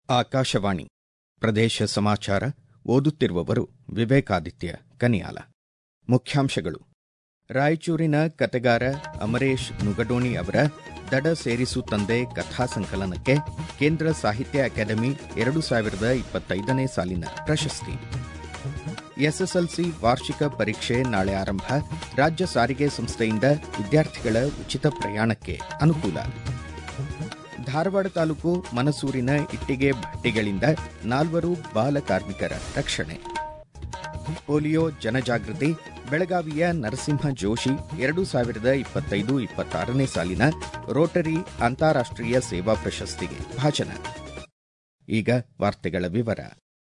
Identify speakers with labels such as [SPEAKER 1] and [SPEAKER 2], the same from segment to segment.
[SPEAKER 1] ಆಕಾಶವಾಣಿ ಪ್ರದೇಶ ಸಮಾಚಾರ ಓದುತ್ತಿರುವವರು ವಿವೇಕಾದಿತ್ಯ ಕನಿಯಾಲ. ಮುಖ್ಯಾಂಶಗಳು. ರಾಯಚೂರಿನ ಕತೆಗಾರ ಅಮರೇಶ್ ನುಗಡೋಣಿ ಅವರ ದಡ ಸೇರಿಸು ತಂದೆ ಕಥಾ ಸಂಕಲನಕ್ಕೆ ಕೇಂದ್ರ ಸಾಹಿತ್ಯ ಅಕಾಡೆಮಿ 2025ನೇ ಸಾಲಿನ ಪ್ರಶಸ್ತಿ. ಎಸ್ಎಸ್ಎಲ್ಸಿ ವಾರ್ಷಿಕ ಪರೀಕ್ಷೆ ನಾಳೆ ಆರಂಭ. ರಾಜ್ಯ ಸಾರಿಗೆ ಸಂಸ್ಥೆಯಿಂದ ವಿದ್ಯಾರ್ಥಿಗಳ ಉಚಿತ ಪ್ರಯಾಣಕ್ಕೆ ಅನುಕೂಲ. ಧಾರವಾಡ ತಾಲೂಕು ಮನಸೂರಿನ ಇಟ್ಟಿಗೆ ಭಟ್ಟಿಗಳಿಂದ 4 ಬಾಲ ಕಾರ್ಮಿಕರ ರಕ್ಷಣೆ. ಪೋಲಿಯೋ ಜನಜಾಗೃತಿ. ಬೆಳಗಾವಿಯ ನರಸಿಂಹ ಜೋಶಿ 2025-26ನೇ ಸಾಲಿನ ರೋಟರಿ ಅಂತಾರಾಷ್ಟ್ರೀಯ ಸೇವಾ ಪ್ರಶಸ್ತಿಗೆ ಭಾಜನ. ಈಗ ವಾರ್ತೆಗಳ ವಿವರ.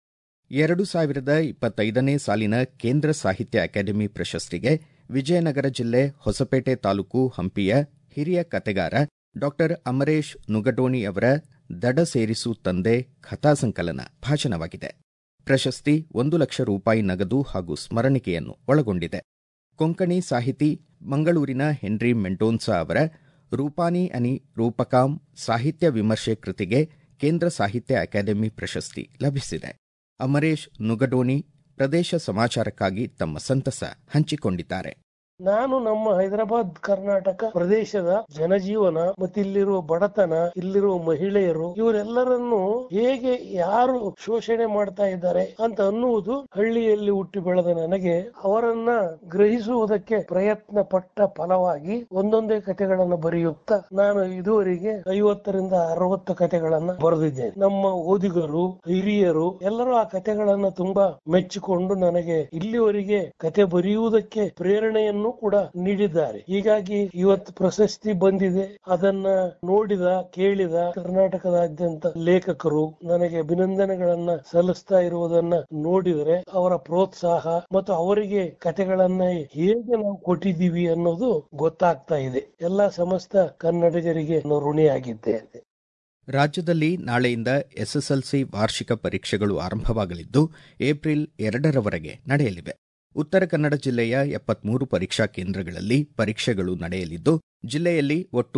[SPEAKER 1] 2025ನೇ ಸಾಲಿನ ಕೇಂದ್ರ ಸಾಹಿತ್ಯ ಅಕಾಡೆಮಿ ಪ್ರಶಸ್ತಿಗೆ ವಿಜಯನಗರ ಜಿಲ್ಲೆ ಹೊಸಪೇಟೆ ತಾಲೂಕು ಹಂಪಿಯ ಹಿರಿಯ ಕತೆಗಾರ ಡಾ ಅಮರೇಶ್ ನುಗಡೋಣಿ ಅವರ ದಡ ಸೇರಿಸು ತಂದೆ ಕಥಾ ಸಂಕಲನ ಭಾಜನವಾಗಿದೆ. ಪ್ರಶಸ್ತಿ 1 ಲಕ್ಷ ರೂಪಾಯಿ ನಗದು ಹಾಗೂ ಸ್ಮರಣಿಕೆಯನ್ನು ಒಳಗೊಂಡಿದೆ. ಕೊಂಕಣಿ ಸಾಹಿತಿ ಮಂಗಳೂರಿನ ಹೆನ್ರಿ ಮೆಂಡೋನ್ಸಾ ಅವರ ರೂಪಾನಿ ಅನಿ ರೂಪಕಾಂ ಸಾಹಿತ್ಯ ವಿಮರ್ಶೆ ಕೃತಿಗೆ ಕೇಂದ್ರ ಸಾಹಿತ್ಯ ಅಕಾಡೆಮಿ ಪ್ರಶಸ್ತಿ ಲಭಿಸಿದೆ. ಅಮರೇಶ್ ನುಗಡೋಣಿ ಪ್ರದೇಶ ಸಮಾಚಾರಕ್ಕಾಗಿ ತಮ್ಮ ಸಂತಸ ಹಂಚಿಕೊಂಡಿದ್ದಾರೆ.
[SPEAKER 2] ನಾನು ನಮ್ಮ ಹೈದರಾಬಾದ್ ಕರ್ನಾಟಕ ಪ್ರದೇಶದ ಜನಜೀವನ ಮತ್ತು ಇಲ್ಲಿರುವ ಬಡತನ, ಇಲ್ಲಿರುವ ಮಹಿಳೆಯರು, ಇವರೆಲ್ಲರನ್ನು ಹೇಗೆ ಯಾರು ಶೋಷಣೆ ಮಾಡ್ತಾ ಇದ್ದಾರೆ ಅಂತ ಅನ್ನುವುದು ಹಳ್ಳಿಯಲ್ಲಿ ಹುಟ್ಟಿ ಬೆಳೆದ ನನಗೆ ಅವರನ್ನ ಗ್ರಹಿಸುವುದಕ್ಕೆ ಪ್ರಯತ್ನ ಪಟ್ಟ ಫಲವಾಗಿ ಒಂದೊಂದೇ ಕಥೆಗಳನ್ನು ಬರೆಯುತ್ತಾ ನಾನು ಇದುವರೆಗೆ 50ರಿಂದ 60 ಕಥೆಗಳನ್ನ ಬರೆದಿದ್ದೇನೆ. ನಮ್ಮ ಓದಿಗರು, ಹಿರಿಯರು ಎಲ್ಲರೂ ಆ ಕಥೆಗಳನ್ನ ತುಂಬಾ ಮೆಚ್ಚಿಕೊಂಡು ನನಗೆ ಇಲ್ಲಿವರೆಗೆ ಕಥೆ ಬರೆಯುವುದಕ್ಕೆ ಪ್ರೇರಣೆಯನ್ನು ಕೂಡ ನೀಡಿದ್ದಾರೆ. ಹೀಗಾಗಿ ಇವತ್ತು ಪ್ರಶಸ್ತಿ ಬಂದಿದೆ. ಅದನ್ನ ನೋಡಿದ ಕೇಳಿದ ಕರ್ನಾಟಕದಾದ್ಯಂತ ಲೇಖಕರು ನನಗೆ ಅಭಿನಂದನೆಗಳನ್ನ ಸಲ್ಲಿಸ್ತಾ ಇರುವುದನ್ನ ನೋಡಿದರೆ ಅವರ ಪ್ರೋತ್ಸಾಹ ಮತ್ತು ಅವರಿಗೆ ಕಥೆಗಳನ್ನ ಹೇಗೆ ನಾವು ಕೊಟ್ಟಿದ್ದೀವಿ ಅನ್ನೋದು ಗೊತ್ತಾಗ್ತಾ ಇದೆ. ಎಲ್ಲಾ ಸಮಸ್ತ ಕನ್ನಡಿಗರಿಗೆ ಋಣಿಯಾಗಿದ್ದೇನೆ.
[SPEAKER 1] ರಾಜ್ಯದಲ್ಲಿ ನಾಳೆಯಿಂದ ಎಸ್ಎಸ್ಎಲ್ಸಿ ವಾರ್ಷಿಕ ಪರೀಕ್ಷೆಗಳು ಆರಂಭವಾಗಲಿದ್ದು ಏಪ್ರಿಲ್ 2ರವರೆಗೆ ನಡೆಯಲಿವೆ. ಉತ್ತರ ಕನ್ನಡ ಜಿಲ್ಲೆಯ 73 ಪರೀಕ್ಷಾ ಕೇಂದ್ರಗಳಲ್ಲಿ ಪರೀಕ್ಷೆಗಳು ನಡೆಯಲಿದ್ದು ಜಿಲ್ಲೆಯಲ್ಲಿ ಒಟ್ಟು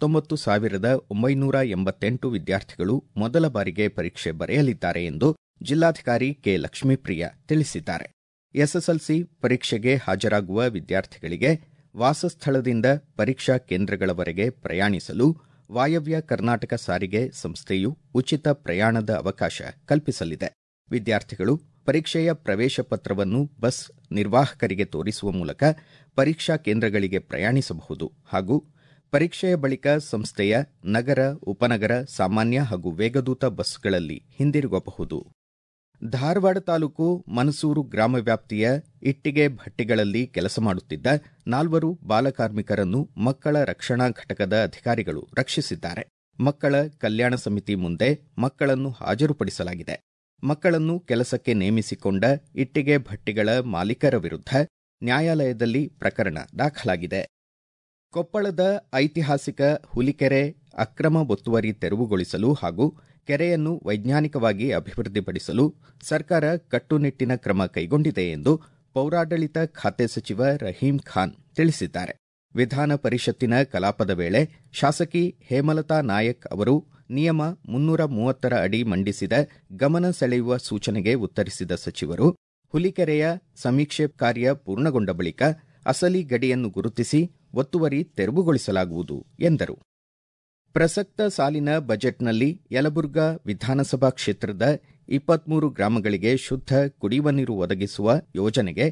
[SPEAKER 1] 19,988 ವಿದ್ಯಾರ್ಥಿಗಳು ಮೊದಲ ಬಾರಿಗೆ ಪರೀಕ್ಷೆ ಬರೆಯಲಿದ್ದಾರೆ ಎಂದು ಜಿಲ್ಲಾಧಿಕಾರಿ ಕೆ. ಲಕ್ಷ್ಮೀಪ್ರಿಯ ತಿಳಿಸಿದ್ದಾರೆ. ಎಸ್ಎಸ್ಎಲ್ಸಿ ಪರೀಕ್ಷೆಗೆ ಹಾಜರಾಗುವ ವಿದ್ಯಾರ್ಥಿಗಳಿಗೆ ವಾಸಸ್ಥಳದಿಂದ ಪರೀಕ್ಷಾ ಕೇಂದ್ರಗಳವರೆಗೆ ಪ್ರಯಾಣಿಸಲು ವಾಯವ್ಯ ಕರ್ನಾಟಕ ಸಾರಿಗೆ ಸಂಸ್ಥೆಯು ಉಚಿತ ಪ್ರಯಾಣದ ಅವಕಾಶ ಕಲ್ಪಿಸಲಿದೆ. ವಿದ್ಯಾರ್ಥಿಗಳು ಪರೀಕ್ಷೆಯ ಪ್ರವೇಶ ಪತ್ರವನ್ನು ಬಸ್ ನಿರ್ವಾಹಕರಿಗೆ ತೋರಿಸುವ ಮೂಲಕ ಪರೀಕ್ಷಾ ಕೇಂದ್ರಗಳಿಗೆ ಪ್ರಯಾಣಿಸಬಹುದು ಹಾಗೂ ಪರೀಕ್ಷೆಯ ಬಳಿಕ ಸಂಸ್ಥೆಯ ನಗರ, ಉಪನಗರ, ಸಾಮಾನ್ಯ ಹಾಗೂ ವೇಗದೂತ ಬಸ್ಗಳಲ್ಲಿ ಹಿಂದಿರುಗಬಹುದು. ಧಾರವಾಡ ತಾಲೂಕು ಮನಸೂರು ಗ್ರಾಮ ವ್ಯಾಪ್ತಿಯ ಇಟ್ಟಿಗೆ ಭಟ್ಟಿಗಳಲ್ಲಿ ಕೆಲಸ ಮಾಡುತ್ತಿದ್ದ 4 ಬಾಲಕಾರ್ಮಿಕರನ್ನು ಮಕ್ಕಳ ರಕ್ಷಣಾ ಘಟಕದ ಅಧಿಕಾರಿಗಳು ರಕ್ಷಿಸಿದ್ದಾರೆ. ಮಕ್ಕಳ ಕಲ್ಯಾಣ ಸಮಿತಿ ಮುಂದೆ ಮಕ್ಕಳನ್ನು ಹಾಜರುಪಡಿಸಲಾಗಿದೆ. ಮಕ್ಕಳನ್ನು ಕೆಲಸಕ್ಕೆ ನೇಮಿಸಿಕೊಂಡ ಇಟ್ಟಿಗೆ ಭಟ್ಟಿಗಳ ಮಾಲೀಕರ ವಿರುದ್ಧ ನ್ಯಾಯಾಲಯದಲ್ಲಿ ಪ್ರಕರಣ ದಾಖಲಾಗಿದೆ. ಕೊಪ್ಪಳದ ಐತಿಹಾಸಿಕ ಹುಲಿಕೆರೆ ಅಕ್ರಮ ಒತ್ತುವರಿ ತೆರವುಗೊಳಿಸಲು ಹಾಗೂ ಕೆರೆಯನ್ನು ವೈಜ್ಞಾನಿಕವಾಗಿ ಅಭಿವೃದ್ಧಿಪಡಿಸಲು ಸರ್ಕಾರ ಕಟ್ಟುನಿಟ್ಟಿನ ಕ್ರಮ ಕೈಗೊಂಡಿದೆ ಎಂದು ಪೌರಾಡಳಿತ ಖಾತೆ ಸಚಿವ ರಹೀಂ ಖಾನ್ ತಿಳಿಸಿದ್ದಾರೆ. ವಿಧಾನ ಪರಿಷತ್ತಿನ ಕಲಾಪದ ವೇಳೆ ಶಾಸಕಿ ಹೇಮಲತಾ ನಾಯಕ್ ಅವರು ನಿಯಮ 330ರ ಅಡಿ ಮಂಡಿಸಿದ ಗಮನ ಸೆಳೆಯುವ ಸೂಚನೆಗೆ ಉತ್ತರಿಸಿದ ಸಚಿವರು, ಹುಲಿಕೆರೆಯ ಸಮೀಕ್ಷೆ ಕಾರ್ಯ ಪೂರ್ಣಗೊಂಡ ಬಳಿಕ ಅಸಲಿ ಗಡಿಯನ್ನು ಗುರುತಿಸಿ ಒತ್ತುವರಿ ತೆರವುಗೊಳಿಸಲಾಗುವುದು ಎಂದರು. ಪ್ರಸಕ್ತ ಸಾಲಿನ ಬಜೆಟ್ನಲ್ಲಿ ಯಲಬುರ್ಗಾ ವಿಧಾನಸಭಾ ಕ್ಷೇತ್ರದ 23 ಗ್ರಾಮಗಳಿಗೆ ಶುದ್ಧ ಕುಡಿಯುವ ನೀರು ಒದಗಿಸುವ ಯೋಜನೆಗೆ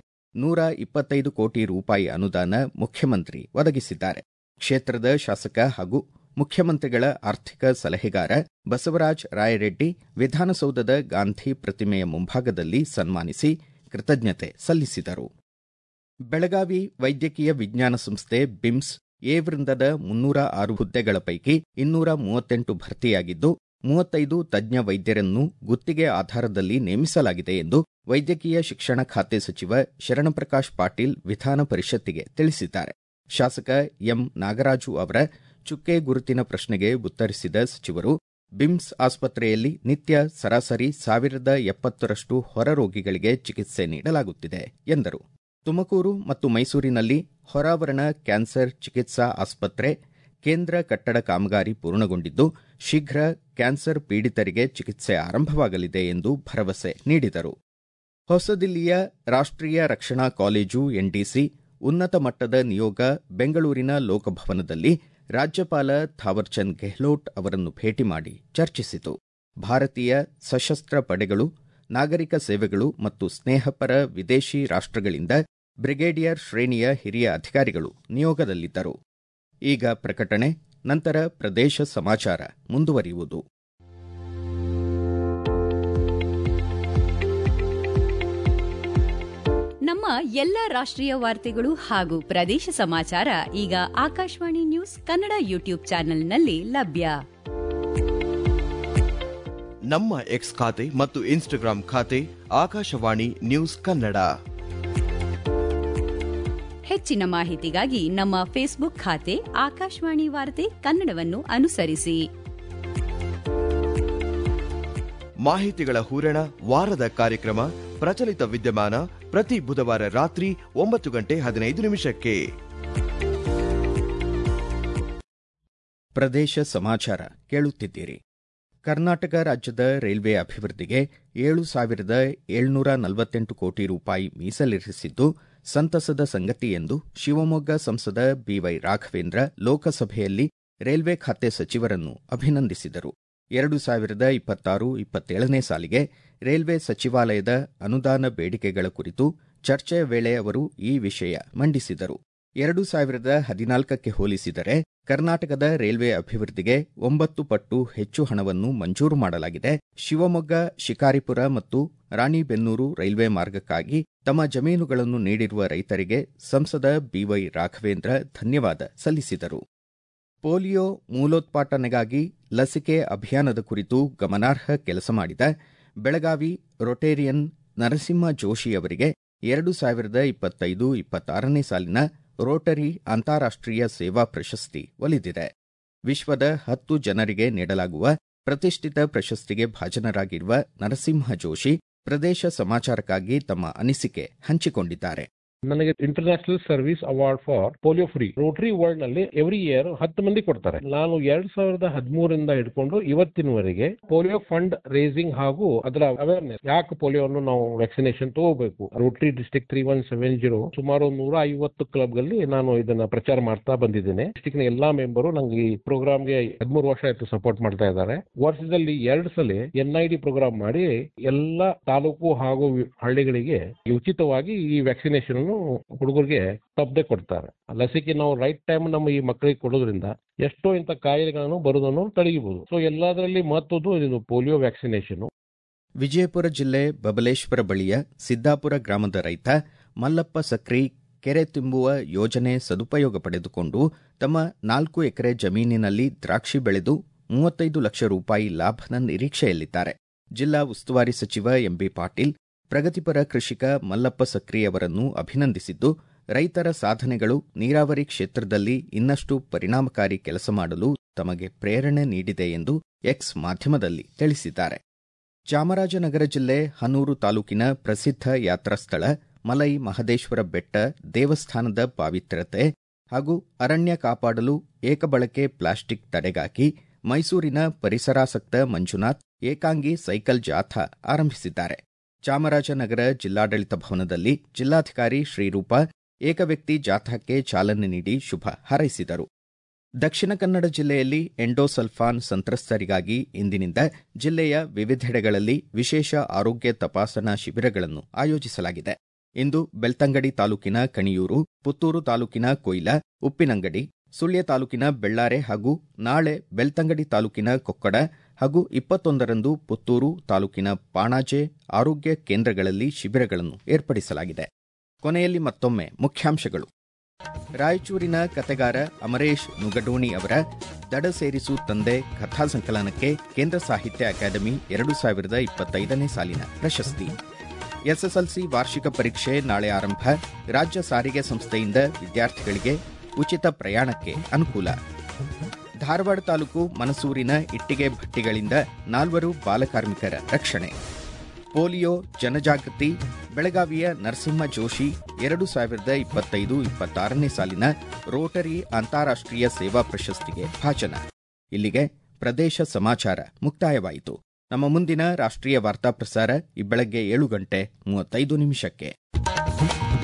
[SPEAKER 1] 125 ಕೋಟಿ ರೂಪಾಯಿ ಅನುದಾನ ಮುಖ್ಯಮಂತ್ರಿ ಒದಗಿಸಿದ್ದಾರೆ. ಕ್ಷೇತ್ರದ ಶಾಸಕ ಹಾಗೂ ಮುಖ್ಯಮಂತ್ರಿಗಳ ಆರ್ಥಿಕ ಸಲಹೆಗಾರ ಬಸವರಾಜ ರಾಯರೆಡ್ಡಿ ವಿಧಾನಸೌಧದ ಗಾಂಧಿ ಪ್ರತಿಮೆಯ ಮುಂಭಾಗದಲ್ಲಿ ಸನ್ಮಾನಿಸಿ ಕೃತಜ್ಞತೆ ಸಲ್ಲಿಸಿದರು. ಬೆಳಗಾವಿ ವೈದ್ಯಕೀಯ ವಿಜ್ಞಾನ ಸಂಸ್ಥೆ ಬಿಮ್ಸ್ ಎ ವೃಂದದ 306 ಹುದ್ದೆಗಳ ಪೈಕಿ 238 ಭರ್ತಿಯಾಗಿದ್ದು 35 ತಜ್ಞ ವೈದ್ಯರನ್ನು ಗುತ್ತಿಗೆ ಆಧಾರದಲ್ಲಿ ನೇಮಿಸಲಾಗಿದೆ ಎಂದು ವೈದ್ಯಕೀಯ ಶಿಕ್ಷಣ ಖಾತೆ ಸಚಿವ ಶರಣಪ್ರಕಾಶ್ ಪಾಟೀಲ್ ವಿಧಾನ ಪರಿಷತ್ತಿಗೆ ತಿಳಿಸಿದ್ದಾರೆ. ಶಾಸಕ ಎಂ ನಾಗರಾಜು ಅವರ ಚುಕ್ಕೆ ಗುರುತಿನ ಪ್ರಶ್ನೆಗೆ ಉತ್ತರಿಸಿದ ಸಚಿವರು, ಬಿಮ್ಸ್ ಆಸ್ಪತ್ರೆಯಲ್ಲಿ ನಿತ್ಯ ಸರಾಸರಿ 1070ರಷ್ಟು ಹೊರ ರೋಗಿಗಳಿಗೆ ಚಿಕಿತ್ಸೆ ನೀಡಲಾಗುತ್ತಿದೆ ಎಂದರು. ತುಮಕೂರು ಮತ್ತು ಮೈಸೂರಿನಲ್ಲಿ ಹೊರಾವರಣ ಕ್ಯಾನ್ಸರ್ ಚಿಕಿತ್ಸಾ ಆಸ್ಪತ್ರೆ, ಕೇಂದ್ರ ಕಟ್ಟಡ ಕಾಮಗಾರಿ ಪೂರ್ಣಗೊಂಡಿದ್ದು ಶೀಘ್ರ ಕ್ಯಾನ್ಸರ್ ಪೀಡಿತರಿಗೆ ಚಿಕಿತ್ಸೆ ಆರಂಭವಾಗಲಿದೆ ಎಂದು ಭರವಸೆ ನೀಡಿದರು. ಹೊಸದಿಲ್ಲಿಯ ರಾಷ್ಟ್ರೀಯ ರಕ್ಷಣಾ ಕಾಲೇಜು ಎನ್ಡಿಸಿ ಉನ್ನತ ಮಟ್ಟದ ನಿಯೋಗ ಬೆಂಗಳೂರಿನ ಲೋಕಭವನದಲ್ಲಿ ರಾಜ್ಯಪಾಲ ಥಾವರ್ಚಂದ್ ಗೆಹ್ಲೋಟ್ ಅವರನ್ನು ಭೇಟಿ ಮಾಡಿ ಚರ್ಚಿಸಿತು. ಭಾರತೀಯ ಸಶಸ್ತ್ರ ಪಡೆಗಳು, ನಾಗರಿಕ ಸೇವೆಗಳು ಮತ್ತು ಸ್ನೇಹಪರ ವಿದೇಶಿ ರಾಷ್ಟ್ರಗಳಿಂದ ಬ್ರಿಗೇಡಿಯರ್ ಶ್ರೇಣಿಯ ಹಿರಿಯ ಅಧಿಕಾರಿಗಳು ನಿಯೋಗದಲ್ಲಿದ್ದರು. ಈಗ ಪ್ರಕಟಣೆ, ನಂತರ ಪ್ರದೇಶ ಸಮಾಚಾರ ಮುಂದುವರಿಯುವುದು.
[SPEAKER 3] ನಮ್ಮ ಎಲ್ಲ ರಾಷ್ಟ್ರೀಯ ವಾರ್ತೆಗಳು ಹಾಗೂ ಪ್ರದೇಶ ಸಮಾಚಾರ ಈಗ ಆಕಾಶವಾಣಿ ನ್ಯೂಸ್ ಕನ್ನಡ ಯೂಟ್ಯೂಬ್ ಚಾನೆಲ್ನಲ್ಲಿ ಲಭ್ಯ.
[SPEAKER 4] ನಮ್ಮ ಎಕ್ಸ್ ಖಾತೆ ಮತ್ತು ಇನ್ಸ್ಟಾಗ್ರಾಂ ಖಾತೆ ಆಕಾಶವಾಣಿ ನ್ಯೂಸ್ ಕನ್ನಡ.
[SPEAKER 3] ಹೆಚ್ಚಿನ ಮಾಹಿತಿಗಾಗಿ ನಮ್ಮ ಫೇಸ್ಬುಕ್ ಖಾತೆ ಆಕಾಶವಾಣಿ ವಾರ್ತೆ ಕನ್ನಡವನ್ನು ಅನುಸರಿಸಿ.
[SPEAKER 4] ಮಾಹಿತಿಗಳ ಹೂರಣ, ವಾರದ ಕಾರ್ಯಕ್ರಮ, ಪ್ರಚಲಿತ ವಿದ್ಯಮಾನ ಪ್ರತಿ ಬುಧವಾರ ರಾತ್ರಿ 9:15
[SPEAKER 1] ಪ್ರದೇಶ ಸಮಾಚಾರ ಕೇಳುತ್ತಿದ್ದೀರಿ. ಕರ್ನಾಟಕ ರಾಜ್ಯದ ರೈಲ್ವೆ ಅಭಿವೃದ್ಧಿಗೆ 7,748 ಕೋಟಿ ರೂಪಾಯಿ ಮೀಸಲಿರಿಸಿದ್ದು ಸಂತಸದ ಸಂಗತಿ ಎಂದು ಶಿವಮೊಗ್ಗ ಸಂಸದ ಬಿವೈ ರಾಘವೇಂದ್ರ ಲೋಕಸಭೆಯಲ್ಲಿ ರೈಲ್ವೆ ಖಾತೆ ಸಚಿವರನ್ನು ಅಭಿನಂದಿಸಿದರು. 2026-27ನೇ ಸಾಲಿಗೆ ರೈಲ್ವೆ ಸಚಿವಾಲಯದ ಅನುದಾನ ಬೇಡಿಕೆಗಳ ಕುರಿತು ಚರ್ಚೆಯ ವೇಳೆ ಅವರು ಈ ವಿಷಯ ಮಂಡಿಸಿದರು. 2014ಕ್ಕೆ ಹೋಲಿಸಿದರೆ ಕರ್ನಾಟಕದ ರೈಲ್ವೆ ಅಭಿವೃದ್ಧಿಗೆ 9 ಪಟ್ಟು ಹೆಚ್ಚು ಹಣವನ್ನು ಮಂಜೂರು ಮಾಡಲಾಗಿದೆ. ಶಿವಮೊಗ್ಗ, ಶಿಕಾರಿಪುರ ಮತ್ತು ರಾಣಿಬೆನ್ನೂರು ರೈಲ್ವೆ ಮಾರ್ಗಕ್ಕಾಗಿ ತಮ್ಮ ಜಮೀನುಗಳನ್ನು ನೀಡಿರುವ ರೈತರಿಗೆ ಸಂಸದ ಬಿವೈ ರಾಘವೇಂದ್ರ ಧನ್ಯವಾದ ಸಲ್ಲಿಸಿದರು. ಪೋಲಿಯೋ ಮೂಲೋತ್ಪಾಟನೆಗಾಗಿ ಲಸಿಕೆ ಅಭಿಯಾನದ ಕುರಿತು ಗಮನಾರ್ಹ ಕೆಲಸ ಮಾಡಿದ ಬೆಳಗಾವಿ ರೊಟೇರಿಯನ್ ನರಸಿಂಹ ಜೋಶಿ ಅವರಿಗೆ 2025-26ನೇ ಸಾಲಿನ ರೋಟರಿ ಅಂತಾರಾಷ್ಟ್ರೀಯ ಸೇವಾ ಪ್ರಶಸ್ತಿ ಒಲಿದಿದೆ. ವಿಶ್ವದ 10 ಜನರಿಗೆ ನೀಡಲಾಗುವ ಪ್ರತಿಷ್ಠಿತ ಪ್ರಶಸ್ತಿಗೆ ಭಾಜನರಾಗಿರುವ ನರಸಿಂಹ ಜೋಶಿ ಪ್ರದೇಶ ಸಮಾಚಾರಕ್ಕಾಗಿ ತಮ್ಮ ಅನಿಸಿಕೆ ಹಂಚಿಕೊಂಡಿದ್ದಾರೆ.
[SPEAKER 5] ನನಗೆ international service award for polio free Rotary world ನಲ್ಲಿ ಎವ್ರಿ ಇಯರ್ 10 ಮಂದಿ ಕೊಡ್ತಾರೆ. ನಾನು 2013ರಿಂದ ಹಿಡ್ಕೊಂಡು ಇವತ್ತಿನವರೆಗೆ ಪೋಲಿಯೋ ಫಂಡ್ ರೇಸಿಂಗ್ ಹಾಗೂ ಅದರ ಅವೇರ್ನೆಸ್, ಯಾಕೆ ಪೋಲಿಯೋವನ್ನು ನಾವು ವ್ಯಾಕ್ಸಿನೇಷನ್ ತಗೋಬೇಕು, ರೋಟರಿ ಡಿಸ್ಟ್ರಿಕ್ಟ್ 3170 ಸುಮಾರು 150 ಕ್ಲಬ್ ಗಳಲ್ಲಿ ನಾನು ಇದನ್ನ ಪ್ರಚಾರ ಮಾಡ್ತಾ ಬಂದಿದ್ದೇನೆ. ಡಿಸ್ಟ್ರಿಕ್ಟ್ ನ ಎಲ್ಲಾ ಮೆಂಬರು ನಂಗೆ ಈ ಪ್ರೋಗ್ರಾಮ್ಗೆ 13 ವರ್ಷ ಆಯ್ತು ಸಪೋರ್ಟ್ ಮಾಡ್ತಾ ಇದ್ದಾರೆ. ವರ್ಷದಲ್ಲಿ 2 ಸಲ NID ಪ್ರೋಗ್ರಾಮ್ ಮಾಡಿ ಎಲ್ಲಾ ತಾಲೂಕು ಹಾಗೂ ಹಳ್ಳಿಗಳಿಗೆ ಉಚಿತವಾಗಿ ಈ ವ್ಯಾಕ್ಸಿನೇಷನ್ ಹುಡುಗರಿಗೆ ತಪ್ಪದೆ ಕೊಡ್ತಾರೆ. ಲಸಿಕೆ ನಾವು ರೈಟ್ ಟೈಮ್ ನಮ್ಮ ಈ ಮಕ್ಕಳಿಗೆ ಕೊಡೋದ್ರಿಂದ ಎಷ್ಟೋ ಇಂಥ ಕಾಯಿಲೆಗಳನ್ನು ಬರುವುದನ್ನು ತಡೆಯಬಹುದು. ಸೊ ಎಲ್ಲದರಲ್ಲಿ ಮಹತ್ವದ್ದು ಇದು ಪೋಲಿಯೋ ವ್ಯಾಕ್ಸಿನೇಷನ್.
[SPEAKER 1] ವಿಜಯಪುರ ಜಿಲ್ಲೆ ಬಬಲೇಶ್ವರ ಬಳಿಯ ಸಿದ್ದಾಪುರ ಗ್ರಾಮದ ರೈತ ಮಲ್ಲಪ್ಪ ಸಕ್ರಿ ಕೆರೆ ತುಂಬುವ ಯೋಜನೆ ಸದುಪಯೋಗ ಪಡೆದುಕೊಂಡು ತಮ್ಮ 4 ಎಕರೆ ಜಮೀನಿನಲ್ಲಿ ದ್ರಾಕ್ಷಿ ಬೆಳೆದು 35 ಲಕ್ಷ ರೂಪಾಯಿ ಲಾಭದ ನಿರೀಕ್ಷೆಯಲ್ಲಿದ್ದಾರೆ. ಜಿಲ್ಲಾ ಉಸ್ತುವಾರಿ ಸಚಿವ ಎಂಬಿ ಪಾಟೀಲ್ ಪ್ರಗತಿಪರ ಕೃಷಿಕ ಮಲ್ಲಪ್ಪ ಸಕ್ರಿ ಅವರನ್ನು ಅಭಿನಂದಿಸಿದ್ದು, ರೈತರ ಸಾಧನೆಗಳು ನೀರಾವರಿ ಕ್ಷೇತ್ರದಲ್ಲಿ ಇನ್ನಷ್ಟು ಪರಿಣಾಮಕಾರಿ ಕೆಲಸ ಮಾಡಲು ತಮಗೆ ಪ್ರೇರಣೆ ನೀಡಿದೆ ಎಂದು ಎಕ್ಸ್ ಮಾಧ್ಯಮದಲ್ಲಿ ತಿಳಿಸಿದ್ದಾರೆ. ಚಾಮರಾಜನಗರ ಜಿಲ್ಲೆ ಹನೂರು ತಾಲೂಕಿನ ಪ್ರಸಿದ್ಧ ಯಾತ್ರಾ ಸ್ಥಳ ಮಲೈ ಮಹದೇಶ್ವರ ಬೆಟ್ಟ ದೇವಸ್ಥಾನದ ಪಾವಿತ್ರ್ಯತೆ ಹಾಗೂ ಅರಣ್ಯ ಕಾಪಾಡಲು ಏಕಬಳಕೆ ಪ್ಲಾಸ್ಟಿಕ್ ತಡೆಗಾಗಿ ಮೈಸೂರಿನ ಪರಿಸರಾಸಕ್ತ ಮಂಜುನಾಥ್ ಏಕಾಂಗಿ ಸೈಕಲ್ ಜಾಥಾ ಆರಂಭಿಸಿದ್ದಾರೆ. ಚಾಮರಾಜನಗರ ಜಿಲ್ಲಾಡಳಿತ ಭವನದಲ್ಲಿ ಜಿಲ್ಲಾಧಿಕಾರಿ ಶ್ರೀರೂಪ ಏಕವ್ಯಕ್ತಿ ಜಾಥಾಕ್ಕೆ ಚಾಲನೆ ನೀಡಿ ಶುಭ ಹಾರೈಸಿದರು. ದಕ್ಷಿಣ ಕನ್ನಡ ಜಿಲ್ಲೆಯಲ್ಲಿ ಎಂಡೋಸಲ್ಫಾನ್ ಸಂತ್ರಸ್ತರಿಗಾಗಿ ಇಂದಿನಿಂದ ಜಿಲ್ಲೆಯ ವಿವಿಧೆಡೆಗಳಲ್ಲಿ ವಿಶೇಷ ಆರೋಗ್ಯ ತಪಾಸಣಾ ಶಿಬಿರಗಳನ್ನು ಆಯೋಜಿಸಲಾಗಿದೆ. ಇಂದು ಬೆಳ್ತಂಗಡಿ ತಾಲೂಕಿನ ಕಣಿಯೂರು, ಪುತ್ತೂರು ತಾಲೂಕಿನ ಕೊಯ್ಲಾ, ಉಪ್ಪಿನಂಗಡಿ, ಸುಳ್ಯ ತಾಲೂಕಿನ ಬೆಳ್ಳಾರೆ ಹಾಗೂ ನಾಳೆ ಬೆಳ್ತಂಗಡಿ ತಾಲೂಕಿನ ಕೊಕ್ಕಡ ಹಾಗೂ 21ರಂದು ಪುತ್ತೂರು ತಾಲೂಕಿನ ಪಾಣಾಜೆ ಆರೋಗ್ಯ ಕೇಂದ್ರಗಳಲ್ಲಿ ಶಿಬಿರಗಳನ್ನು ಏರ್ಪಡಿಸಲಾಗಿದೆ. ಕೊನೆಯಲ್ಲಿ ಮತ್ತೊಮ್ಮೆ ಮುಖ್ಯಾಂಶಗಳು. ರಾಯಚೂರಿನ ಕತೆಗಾರ ಅಮರೇಶ್ ನುಗಡೋಣಿ ಅವರ ದಡ ಸೇರಿಸು ತಂದೆ ಕಥಾ ಸಂಕಲನಕ್ಕೆ ಕೇಂದ್ರ ಸಾಹಿತ್ಯ ಅಕಾಡೆಮಿ 2025ನೇ ಸಾಲಿನ ಪ್ರಶಸ್ತಿ. ಎಸ್ಎಸ್ಎಲ್ಸಿ ವಾರ್ಷಿಕ ಪರೀಕ್ಷೆ ನಾಳೆ ಆರಂಭ. ರಾಜ್ಯ ಸಾರಿಗೆ ಸಂಸ್ಥೆಯಿಂದ ವಿದ್ಯಾರ್ಥಿಗಳಿಗೆ ಉಚಿತ ಪ್ರಯಾಣಕ್ಕೆ ಅನುಕೂಲ. ಧಾರವಾಡ ತಾಲೂಕು ಮನಸೂರಿನ ಇಟ್ಟಿಗೆ ಭಟ್ಟಿಗಳಿಂದ 4 ಬಾಲಕಾರ್ಮಿಕರ ರಕ್ಷಣೆ. ಪೋಲಿಯೋ ಜನಜಾಗೃತಿ ಬೆಳಗಾವಿಯ ನರಸಿಂಹ ಜೋಶಿ 2025-26ನೇ ಸಾಲಿನ ರೋಟರಿ ಅಂತಾರಾಷ್ಟ್ರೀಯ ಸೇವಾ ಪ್ರಶಸ್ತಿಗೆ ಭಾಜನ. ಇಲ್ಲಿಗೆ ಪ್ರದೇಶ ಸಮಾಚಾರ ಮುಕ್ತಾಯವಾಯಿತು. ನಮ್ಮ ಮುಂದಿನ ರಾಷ್ಟ್ರೀಯ ವಾರ್ತಾ ಪ್ರಸಾರ ಈ ಬೆಳಗ್ಗೆ 7:35